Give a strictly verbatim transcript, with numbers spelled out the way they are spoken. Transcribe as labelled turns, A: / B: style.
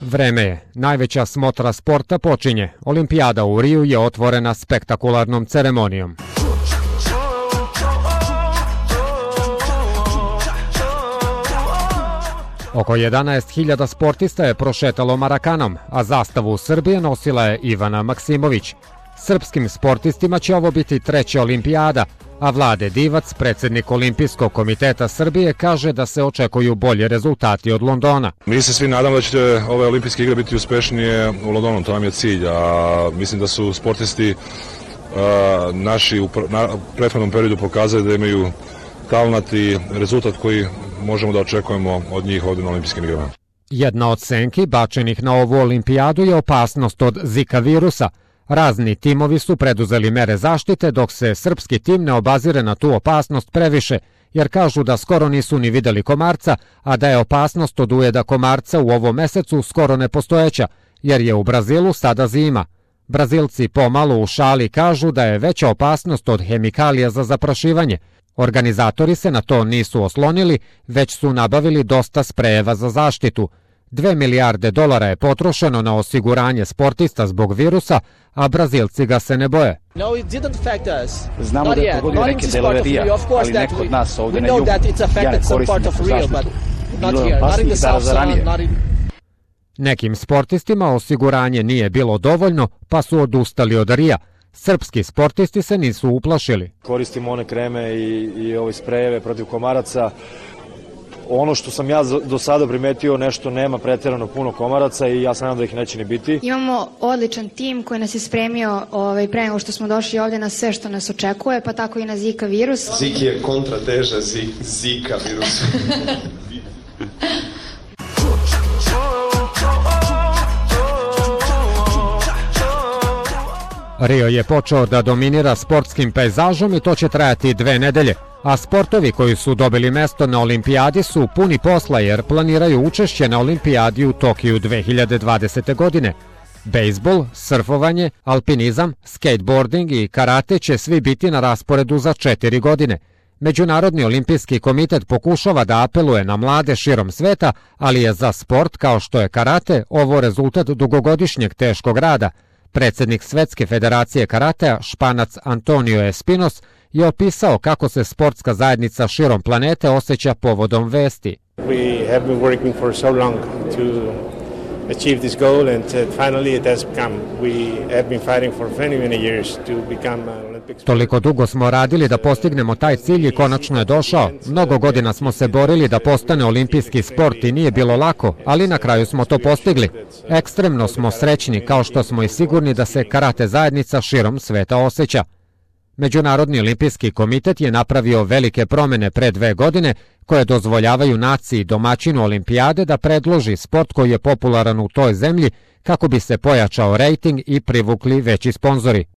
A: Vreme je. Najveća smotra sporta počinje. Olimpijada u Riju je otvorena spektakularnom ceremonijom. Oko jedanaest hiljada sportista je prošetalo Marakanom, a zastavu Srbije nosila je Ivana Maksimović. Srpskim sportistima će ovo biti treća olimpijada, a Vlade Divac, predsjednik Olimpijskog komiteta Srbije, kaže da se očekuju bolji rezultati od Londona.
B: Mi se svi nadamo da će ove olimpijske igre biti uspešnije u Londonu, to nam je cilj, a mislim da su sportisti a, naši u prethodnom periodu pokazali da imaju talent i rezultat koji možemo da očekujemo od njih ovdje na olimpijskim igrama.
A: Jedna od senki bačenih na ovu olimpijadu je opasnost od Zika virusa. Razni timovi su preduzeli mere zaštite, dok se srpski tim ne obazire na tu opasnost previše, jer kažu da skoro nisu ni videli komarca, a da je opasnost od ujeda komarca u ovom mesecu skoro nepostojeća, jer je u Brazilu sada zima. Brazilci pomalo u šali kažu da je veća opasnost od hemikalija za zaprašivanje. Organizatori se na to nisu oslonili, već su nabavili dosta sprejeva za zaštitu. Dve milijarde dolara je potrošeno na osiguranje sportista zbog virusa, a Brazilci ga se ne boje.
C: Znamo da je pogodio neke delove Rija, ali neko od nas ovdje na jugu. Ja ne koristim neku zaštitu. Bilo je opasnijih zaraza ranije.
A: Nekim sportistima osiguranje nije bilo dovoljno, pa su odustali od Rija. Srpski sportisti se nisu uplašili.
D: Koristimo one kreme i, i ove sprejeve protiv komaraca. Ono što sam ja do sada primetio, nešto nema pretjerano puno komaraca i ja sam nadam da ih neće ni biti.
E: Imamo odličan tim koji nas je spremio ovaj, pre nego što smo došli ovdje na sve što nas očekuje, pa tako i na Zika virus.
F: Zik je kontrateža zik, Zika virusa.
A: Rio je počeo da dominira sportskim pejzažom i to će trajati dve nedelje, a sportovi koji su dobili mesto na olimpijadi su puni posla jer planiraju učešće na olimpijadi u Tokiju dve hiljade dvadesete. godine. Bejsbol, surfovanje, alpinizam, skateboarding i karate će svi biti na rasporedu za četiri godine. Međunarodni olimpijski komitet pokušava da apeluje na mlade širom sveta, ali je za sport kao što je karate ovo rezultat dugogodišnjeg teškog rada. Predsjednik Svetske federacije karatea, Španac Antonio Espinos, je opisao kako se sportska zajednica širom planete osjeća povodom vesti.
G: We have been working for so long to achieve this goal and finally it has come. We have been fighting for many many years to become Olympic.
A: Toliko dugo smo radili da postignemo taj cilj i konačno je došao. Mnogo godina smo se borili da postane olimpijski sport i nije bilo lako, ali na kraju smo to postigli. Ekstremno smo srećni, kao što smo i sigurni da se karate zajednica širom sveta osjeća. Međunarodni olimpijski komitet je napravio velike promjene pre dve godine koje dozvoljavaju naciji domaćinu olimpijade da predloži sport koji je popularan u toj zemlji kako bi se pojačao rejting i privukli veći sponzori.